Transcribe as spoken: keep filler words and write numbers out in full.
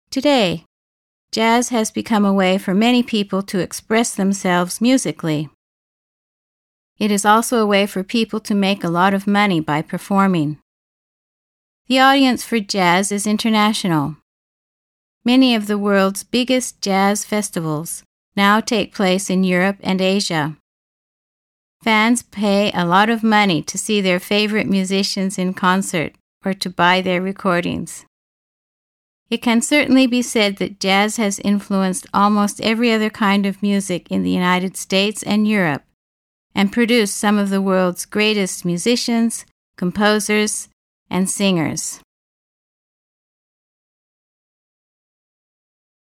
Today, jazz has become a way for many people to express themselves musically. It is also a way for people to make a lot of money by performing. The audience for jazz is international. Many of the world's biggest jazz festivals now take place in Europe and Asia. Fans pay a lot of money to see their favorite musicians in concert or to buy their recordings. It can certainly be said that jazz has influenced almost every other kind of music in the United States and Europe, and produced some of the world's greatest musicians, composers, and singers.